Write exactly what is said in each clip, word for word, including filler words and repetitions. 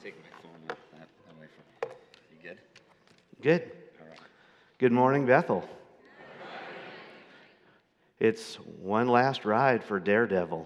take my phone off that away from me. You good? Good. All right. Good morning, Bethel. It's one last ride for Daredevil.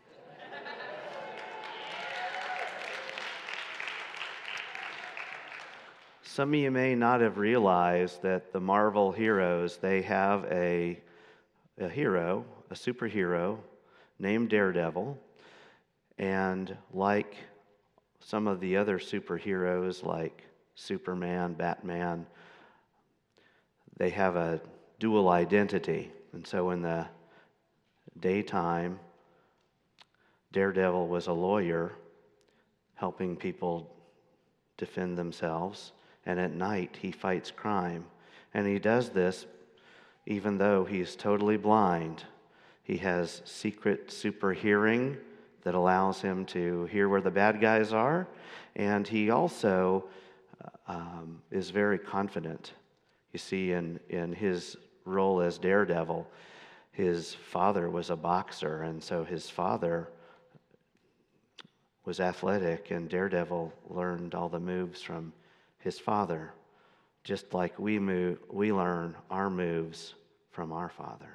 Some of you may not have realized that the Marvel heroes, they have a, a hero, a superhero named Daredevil. And like some of the other superheroes like Superman, Batman, they have a dual identity. And so in the daytime, Daredevil was a lawyer helping people defend themselves. And at night, he fights crime. And he does this even though he's totally blind. He has secret super hearing that allows him to hear where the bad guys are. And he also um, is very confident. You see, in, in his role as Daredevil, his father was a boxer, and so his father was athletic, and Daredevil learned all the moves from his father, just like we move, we learn our moves from our Father.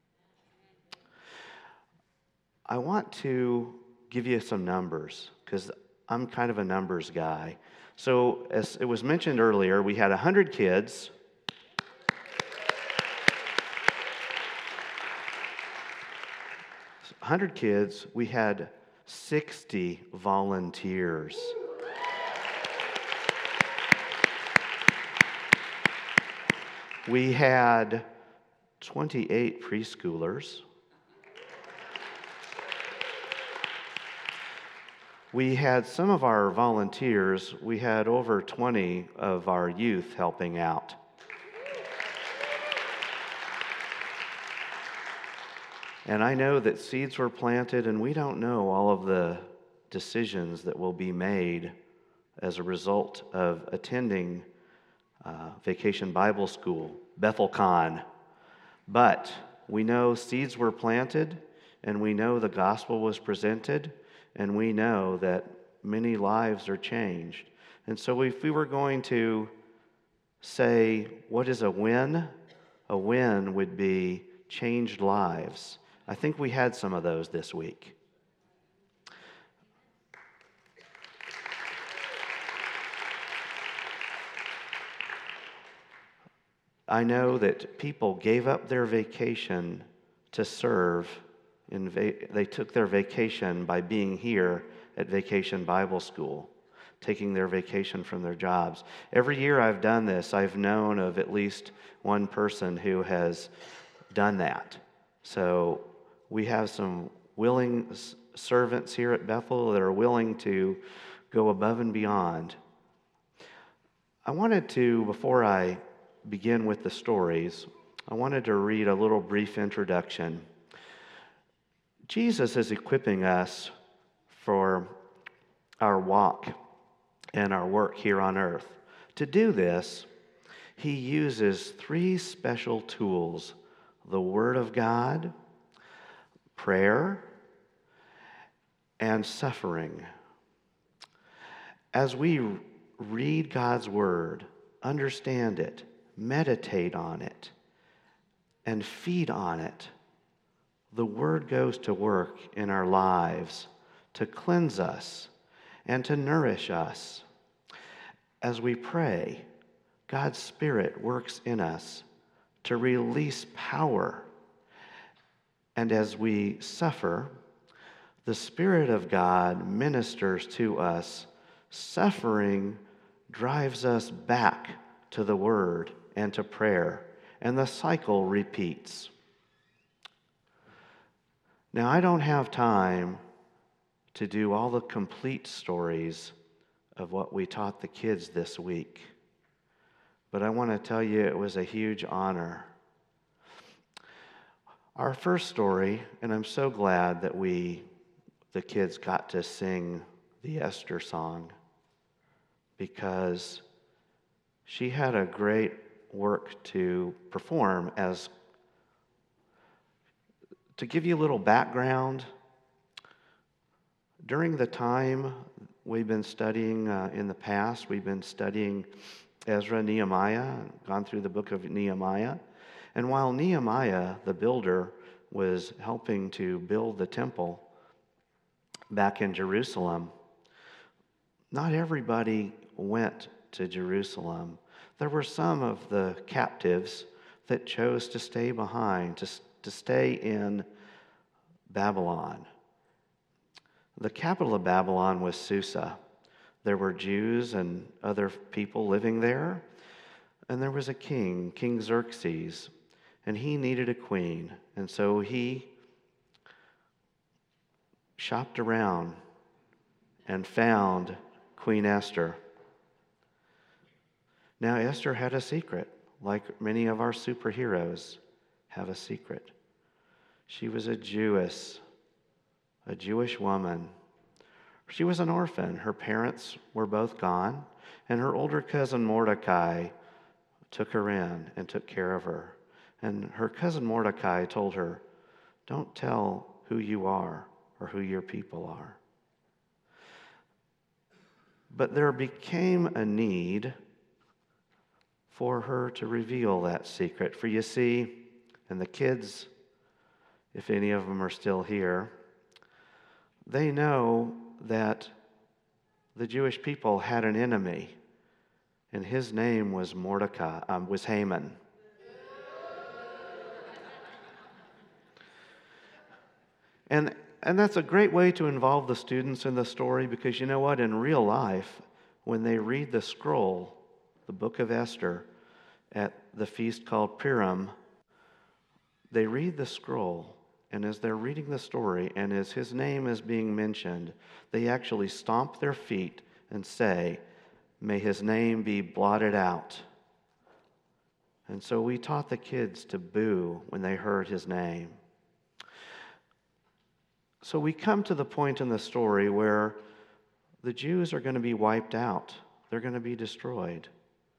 I want to give you some numbers, because I'm kind of a numbers guy. So, as it was mentioned earlier, we had one hundred kids. one hundred kids, we had sixty volunteers. We had twenty-eight preschoolers. We had some of our volunteers, we had over twenty of our youth helping out. And I know that seeds were planted, and we don't know all of the decisions that will be made as a result of attending uh, Vacation Bible School, BethelCon. But we know seeds were planted, and we know the gospel was presented, and we know that many lives are changed. And so if we were going to say, what is a win? A win would be changed lives. I think we had some of those this week. I know that people gave up their vacation to serve. In va- they took their vacation by being here at Vacation Bible School, taking their vacation from their jobs. Every year I've done this, I've known of at least one person who has done that. So we have some willing servants here at Bethel that are willing to go above and beyond. I wanted to, before I begin with the stories, I wanted to read a little brief introduction. Jesus is equipping us for our walk and our work here on earth. To do this, he uses three special tools: the Word of God, prayer, and suffering. As we read God's Word, understand it, meditate on it, and feed on it, the Word goes to work in our lives to cleanse us and to nourish us. As we pray, God's Spirit works in us to release power. And as we suffer, the Spirit of God ministers to us. Suffering drives us back to the Word and to prayer, and the cycle repeats. Now, I don't have time to do all the complete stories of what we taught the kids this week, but I want to tell you it was a huge honor. Our first story, and I'm so glad that we, the kids, got to sing the Esther song, because she had a great work to perform. As to give you a little background, during the time we've been studying uh, in the past, we've been studying Ezra, Nehemiah, gone through the book of Nehemiah. And while Nehemiah, the builder, was helping to build the temple back in Jerusalem, not everybody went to Jerusalem. There were some of the captives that chose to stay behind, to, to stay in Babylon. The capital of Babylon was Susa. There were Jews and other people living there, and there was a king, King Xerxes, and he needed a queen, and so he shopped around and found Queen Esther. Now, Esther had a secret, like many of our superheroes have a secret. She was a Jewess, a Jewish woman. She was an orphan. Her parents were both gone, and her older cousin Mordecai took her in and took care of her. And her cousin Mordecai told her, "Don't tell who you are or who your people are." But there became a need for her to reveal that secret. For you see, and the kids, if any of them are still here, they know that the Jewish people had an enemy, and his name was Mordecai, um, was Haman. And and that's a great way to involve the students in the story, because you know what? In real life, when they read the scroll, the book of Esther, at the feast called Purim, they read the scroll, and as they're reading the story, and as his name is being mentioned, they actually stomp their feet and say, "May his name be blotted out." And so we taught the kids to boo when they heard his name. So we come to the point in the story where the Jews are going to be wiped out. They're going to be destroyed.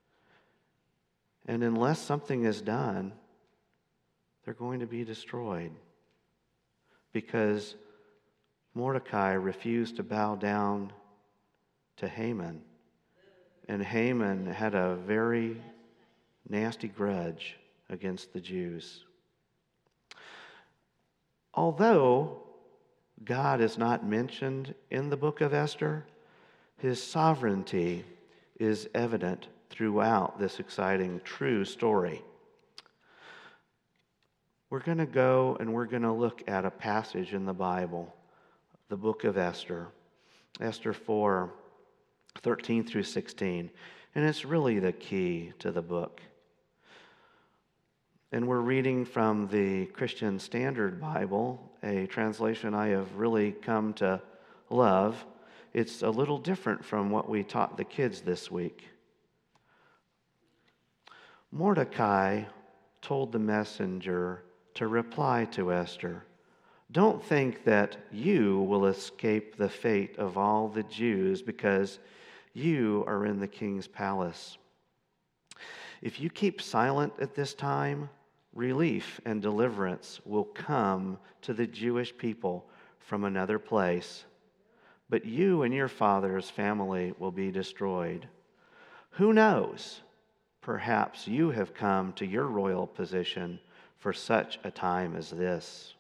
And unless something is done, they're going to be destroyed. Because Mordecai refused to bow down to Haman. And Haman had a very nasty grudge against the Jews. Although God is not mentioned in the book of Esther, his sovereignty is evident throughout this exciting, true story. We're going to go and we're going to look at a passage in the Bible, the book of Esther, Esther four, thirteen through sixteen, and it's really the key to the book. And we're reading from the Christian Standard Bible, a translation I have really come to love. It's a little different from what we taught the kids this week. Mordecai told the messenger to reply to Esther, "Don't think that you will escape the fate of all the Jews because you are in the king's palace. If you keep silent at this time, relief and deliverance will come to the Jewish people from another place, but you and your father's family will be destroyed. Who knows? Perhaps you have come to your royal position for such a time as this."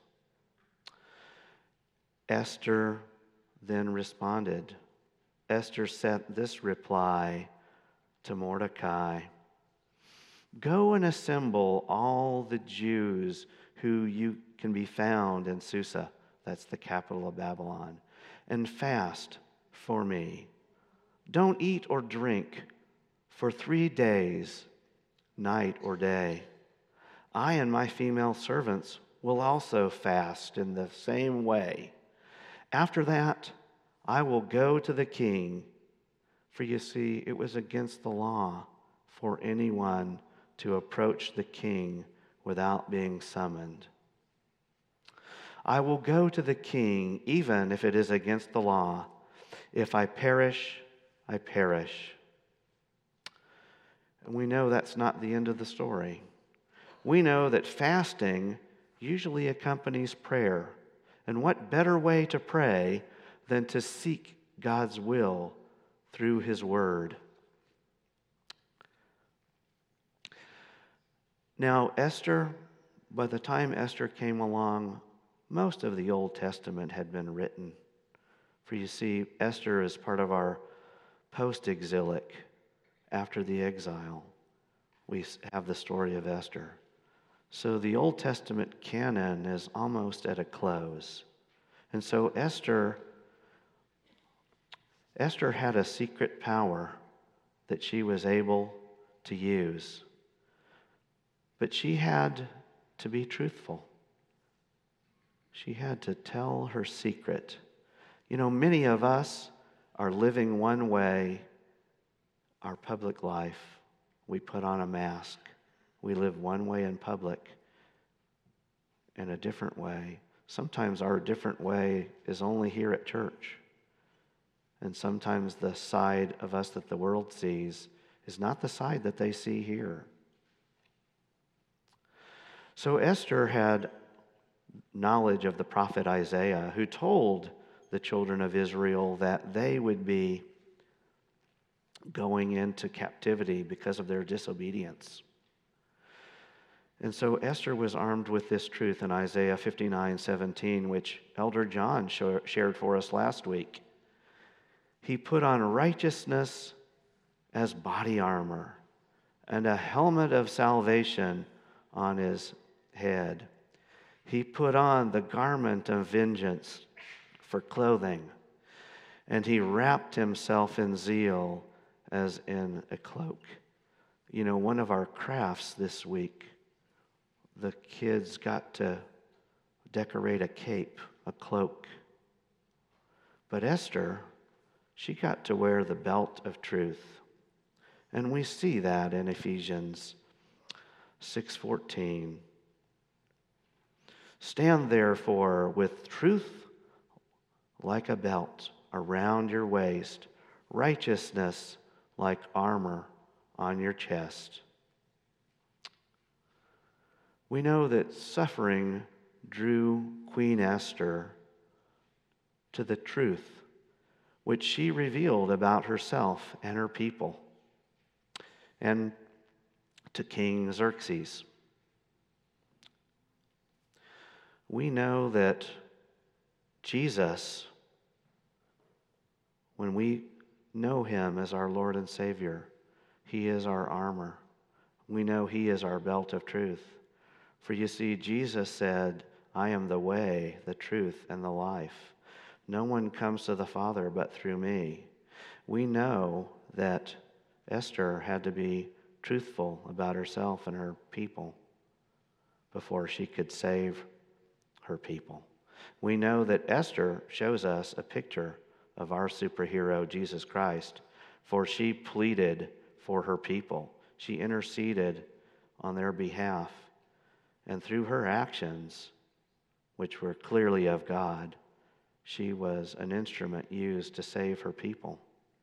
Esther then responded. Esther sent this reply to Mordecai: "Go and assemble all the Jews who you can be found in Susa," that's the capital of Babylon, "and fast for me. Don't eat or drink for three days, night or day. I and my female servants will also fast in the same way. After that, I will go to the king, for you see, it was against the law for anyone to approach the king without being summoned. I will go to the king, even if it is against the law. If I perish, I perish." And we know that's not the end of the story. We know that fasting usually accompanies prayer. And what better way to pray than to seek God's will through his word. Now, Esther, by the time Esther came along, most of the Old Testament had been written. For you see, Esther is part of our post-exilic, after the exile. We have the story of Esther. So the Old Testament canon is almost at a close. And so Esther, Esther had a secret power that she was able to use. But she had to be truthful. She had to tell her secret. You know, many of us are living one way our public life. We put on a mask. We live one way in public and a different way. Sometimes our different way is only here at church. And sometimes the side of us that the world sees is not the side that they see here. So Esther had knowledge of the prophet Isaiah, who told the children of Israel that they would be going into captivity because of their disobedience. And so Esther was armed with this truth in Isaiah fifty-nine seventeen, which Elder John shared for us last week. He put on righteousness as body armor and a helmet of salvation on his head. He put on the garment of vengeance for clothing, and he wrapped himself in zeal as in a cloak. You know, one of our crafts this week, the kids got to decorate a cape, a cloak. But Esther, she got to wear the belt of truth. And we see that in Ephesians six fourteen. Stand therefore with truth like a belt around your waist, righteousness like armor on your chest. We know that suffering drew Queen Esther to the truth which she revealed about herself and her people, and to King Xerxes. We know that Jesus, when we know him as our Lord and Savior, he is our armor. We know he is our belt of truth. For you see, Jesus said, I am the way, the truth, and the life. No one comes to the Father but through me. We know that Esther had to be truthful about herself and her people before she could save her people. We know that Esther shows us a picture of our superhero, Jesus Christ, for she pleaded for her people. She interceded on their behalf. And through her actions, which were clearly of God, she was an instrument used to save her people.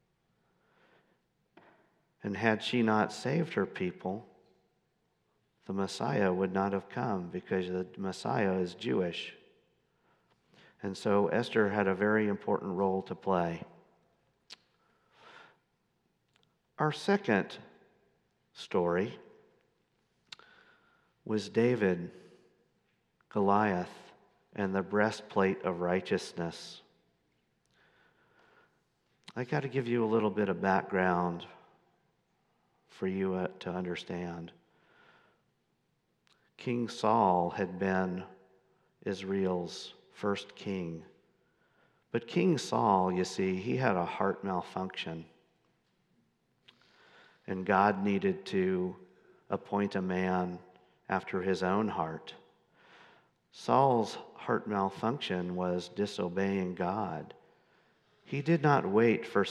And had she not saved her people, the Messiah would not have come, because the Messiah is Jewish. And so Esther had a very important role to play. Our second story was David, Goliath, and the breastplate of righteousness. I got to give you a little bit of background for you uh, to understand. King Saul had been Israel's first king. But King Saul, you see, he had a heart malfunction. And God needed to appoint a man after his own heart. Saul's heart malfunction was disobeying God. He did not wait for